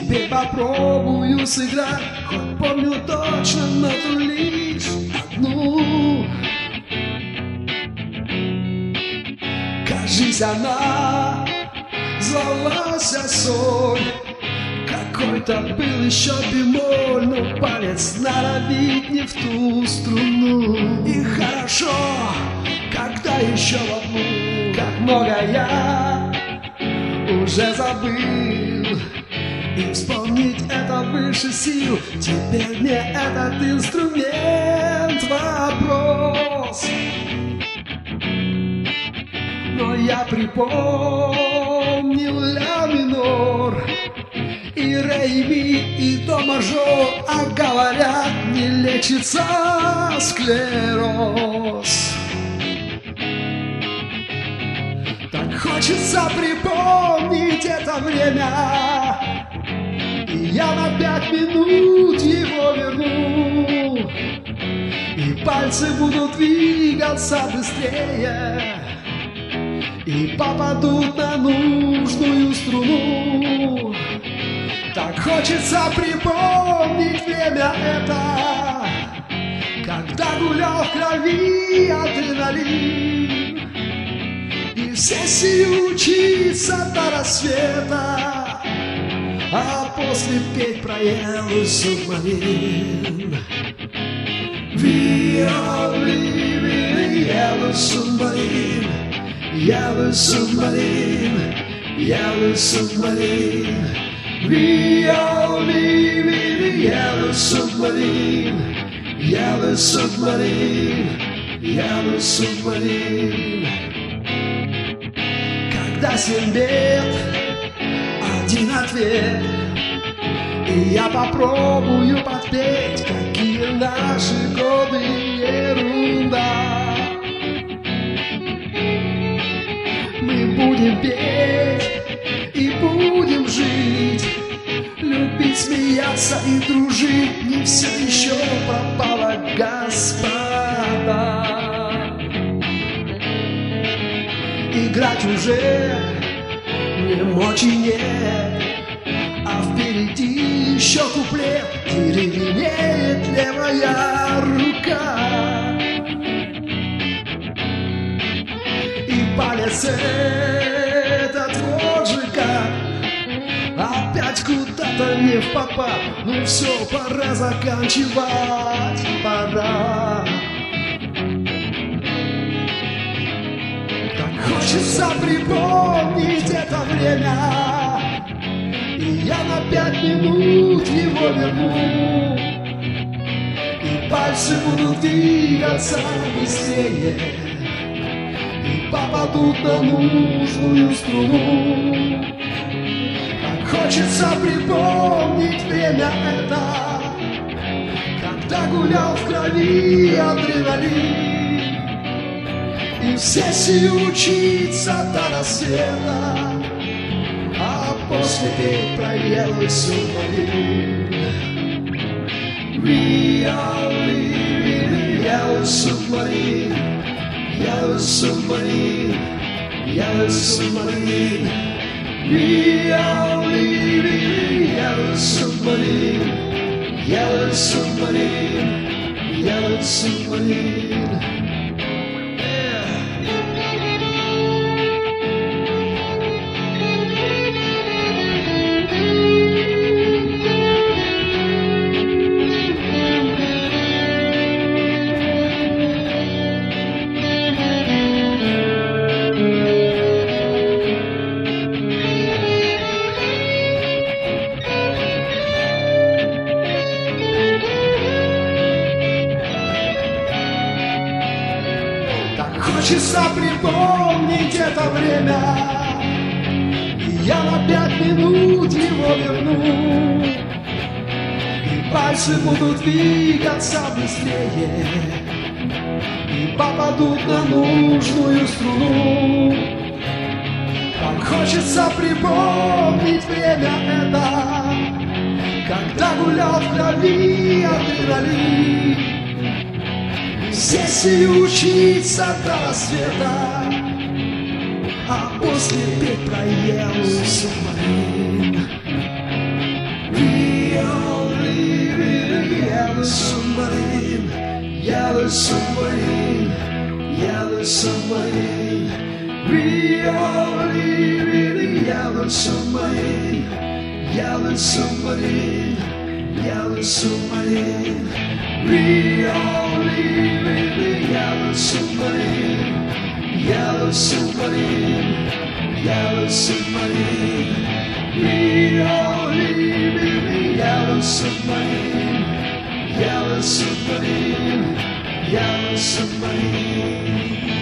Теперь попробую сыграть, хоть помню точно ноту лишь одну. Кажись, она звалась соль. Какой-то был еще бемоль, но палец норовит не в ту струну. И хорошо, когда еще в одну, как много я уже забыл. И вспомнить это выше сил. Теперь мне этот инструмент вопрос. Но я припомнил ля минор и ре, и ми, и до мажор. А говорят, не лечится склероз. Так хочется припомнить это время, и я на 5 минут его верну. И пальцы будут двигаться быстрее, и попадут на нужную струну. Так хочется припомнить время это, когда гулял в крови адреналин. И в сессии учиться до рассвета, а после петь про Yellow Submarine. We are living in Yellow Submarine, Yellow Submarine, Yellow Submarine. We are living in Yellow Submarine, Yellow Submarine, Yellow Submarine. Когда 7 лет, один ответ, и я попробую подпеть, какие наши годы ерунда. Мы будем петь и будем жить, любить, смеяться и дружить. Не все еще пропало, господа. Играть уже не мочи нет, а впереди еще куплет. Деревенеет левая рука, и палец этот вот же как опять куда-то не в попад. Ну все, пора заканчивать, пора. Так хочется припомнить это время, и я на 5 минут его верну. И пальцы будут двигаться быстрее, и попадут на нужную струну. Так хочется припомнить время это, когда гулял в крови адреналин. И в сессии учиться до рассвета, а после петь про Yellow Submarine. We are living in Yellow Submarine, Yellow Submarine, Yellow Submarine. We are living in Yellow Submarine, Yellow Submarine, Yellow Submarine. Хочется припомнить это время, и я на 5 минут его верну. И пальцы будут двигаться быстрее, и попадут на нужную струну. Так хочется припомнить время это, когда гулял в крови адреналин. Сессии учиться до рассвета, а после петь про Yellow Submarine. submarine, yellow submarine, really, really yellow submarine, yellow submarine, yellow submarine, really, really yellow submarine, yellow submarine, yellow submarine, really, really yellow submarine, yellow submarine, yellow submarine.